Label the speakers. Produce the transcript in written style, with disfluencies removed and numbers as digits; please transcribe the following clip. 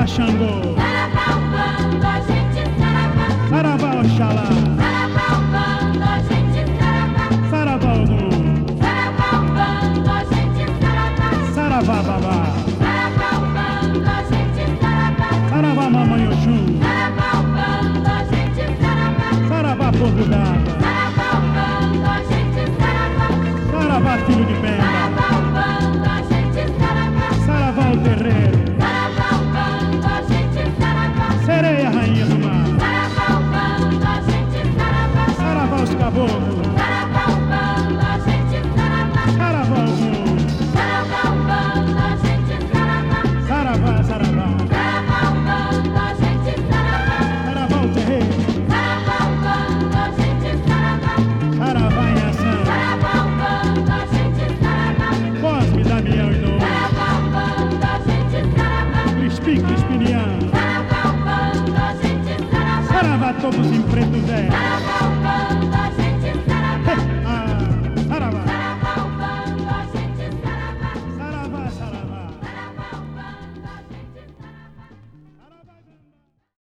Speaker 1: Xangô,
Speaker 2: Saravá, Umbanda, a gente saravá.
Speaker 1: Saravá Oxalá,
Speaker 2: Saravá, Umbanda, a gente saravá.
Speaker 1: Saravá Ogum,
Speaker 2: Saravá, Umbanda, a gente saravá.
Speaker 1: Saravá Babá,
Speaker 2: Saravá, Umbanda, a gente saravá.
Speaker 1: Saravá Mamãe Oxum,
Speaker 2: Saravá, Umbanda, a gente saravá.
Speaker 1: Saravá Povo d'Água,
Speaker 2: Saravá, Umbanda, a gente saravá.
Speaker 1: Saravá Filho de Pemba,
Speaker 2: Saravá, Umbanda, a gente saravá.
Speaker 1: Saravá o Terreiro,
Speaker 2: Saravá, Umbanda, a gente saravá.
Speaker 1: Sereia Rainha do Mar,
Speaker 2: Saravá, Umbanda, a gente saravá.
Speaker 1: Saravá os Caboclos,
Speaker 2: Saravá, Umbanda, a gente saravá.
Speaker 1: Saravá Ogum,
Speaker 2: Saravá, Umbanda, a gente saravá.
Speaker 1: Saravá, Saravá,
Speaker 2: Saravá, Umbanda, a gente saravá.
Speaker 1: Saravá o Terreiro,
Speaker 2: Saravá, Umbanda, a gente saravá.
Speaker 1: Saravá em Ação,
Speaker 2: Saravá, Umbanda, a gente saravá.
Speaker 1: Cosme, Damião e Novo,
Speaker 2: Saravá, Umbanda, a gente saravá.
Speaker 1: Crispi, Crispiniano,
Speaker 2: Saravá, Umbanda, a gente saravá.
Speaker 1: Saravá todos em preto velho,
Speaker 2: Saravá,